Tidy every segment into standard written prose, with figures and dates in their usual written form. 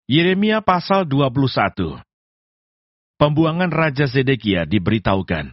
Yeremia pasal 21. Pembuangan Raja Zedekia diberitahukan.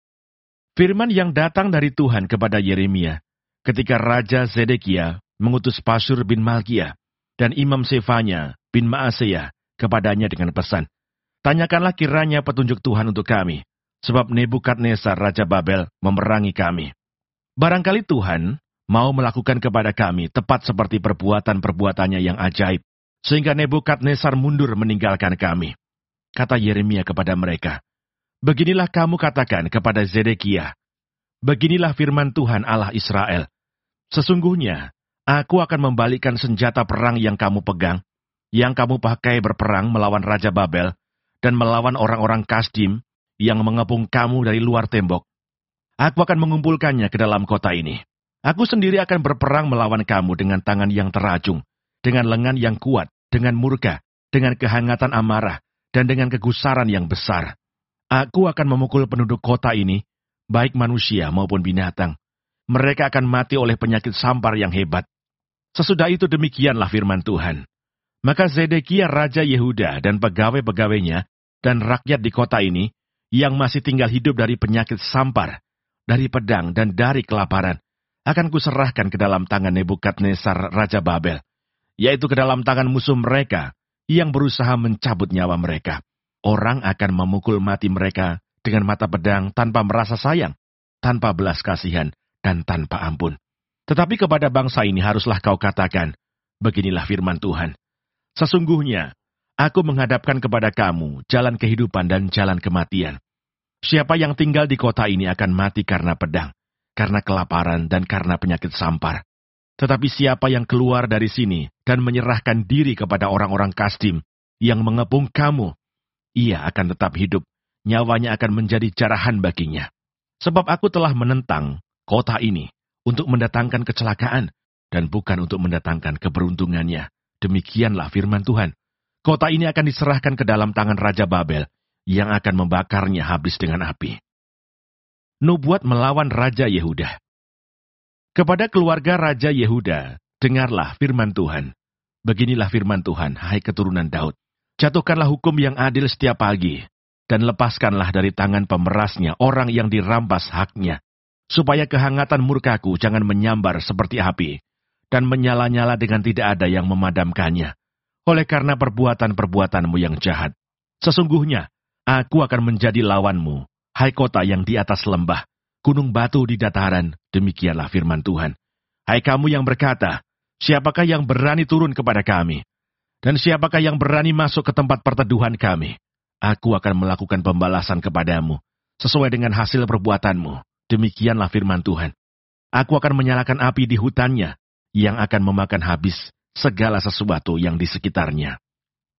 Firman yang datang dari Tuhan kepada Yeremia ketika Raja Zedekia mengutus Pasyur bin Malkiah dan Imam Sefanya bin Maaseya kepadanya dengan pesan, "Tanyakanlah kiranya petunjuk Tuhan untuk kami, sebab Nebukadnezar Raja Babel memerangi kami. Barangkali Tuhan mau melakukan kepada kami tepat seperti perbuatan-perbuatannya yang ajaib, sehingga Nebukadnezar mundur meninggalkan kami." Kata Yeremia kepada mereka, "Beginilah kamu katakan kepada Zedekia, beginilah firman Tuhan Allah Israel, sesungguhnya aku akan membalikkan senjata perang yang kamu pegang, yang kamu pakai berperang melawan Raja Babel, dan melawan orang-orang Kasdim yang mengepung kamu dari luar tembok. Aku akan mengumpulkannya ke dalam kota ini. Aku sendiri akan berperang melawan kamu dengan tangan yang terajung, dengan lengan yang kuat, dengan murka, dengan kehangatan amarah, dan dengan kegusaran yang besar. Aku akan memukul penduduk kota ini, baik manusia maupun binatang. Mereka akan mati oleh penyakit sampar yang hebat." Sesudah itu demikianlah firman Tuhan. Maka Zedekia Raja Yehuda dan pegawai-pegawainya dan rakyat di kota ini, yang masih tinggal hidup dari penyakit sampar, dari pedang dan dari kelaparan, akan kuserahkan ke dalam tangan Nebukadnezar Raja Babel, yaitu ke dalam tangan musuh mereka yang berusaha mencabut nyawa mereka. Orang akan memukul mati mereka dengan mata pedang tanpa merasa sayang, tanpa belas kasihan, dan tanpa ampun. Tetapi kepada bangsa ini haruslah kau katakan, beginilah firman Tuhan. Sesungguhnya, aku menghadapkan kepada kamu jalan kehidupan dan jalan kematian. Siapa yang tinggal di kota ini akan mati karena pedang, karena kelaparan, dan karena penyakit sampar. Tetapi siapa yang keluar dari sini dan menyerahkan diri kepada orang-orang Kasdim yang mengepung kamu, ia akan tetap hidup, nyawanya akan menjadi jarahan baginya. Sebab aku telah menentang kota ini untuk mendatangkan kecelakaan dan bukan untuk mendatangkan keberuntungannya. Demikianlah firman Tuhan. Kota ini akan diserahkan ke dalam tangan Raja Babel yang akan membakarnya habis dengan api. Nubuat melawan Raja Yehuda. Kepada keluarga Raja Yehuda, dengarlah firman Tuhan. Beginilah firman Tuhan, hai keturunan Daud. Jatuhkanlah hukum yang adil setiap pagi, dan lepaskanlah dari tangan pemerasnya orang yang dirampas haknya, supaya kehangatan murkaku jangan menyambar seperti api, dan menyala-nyala dengan tidak ada yang memadamkannya, oleh karena perbuatan-perbuatanmu yang jahat. Sesungguhnya, aku akan menjadi lawanmu, hai kota yang di atas lembah, gunung batu di dataran, demikianlah firman Tuhan. Hai kamu yang berkata, siapakah yang berani turun kepada kami? Dan siapakah yang berani masuk ke tempat perteduhan kami? Aku akan melakukan pembalasan kepadamu, sesuai dengan hasil perbuatanmu. Demikianlah firman Tuhan. Aku akan menyalakan api di hutannya, yang akan memakan habis segala sesuatu yang di sekitarnya.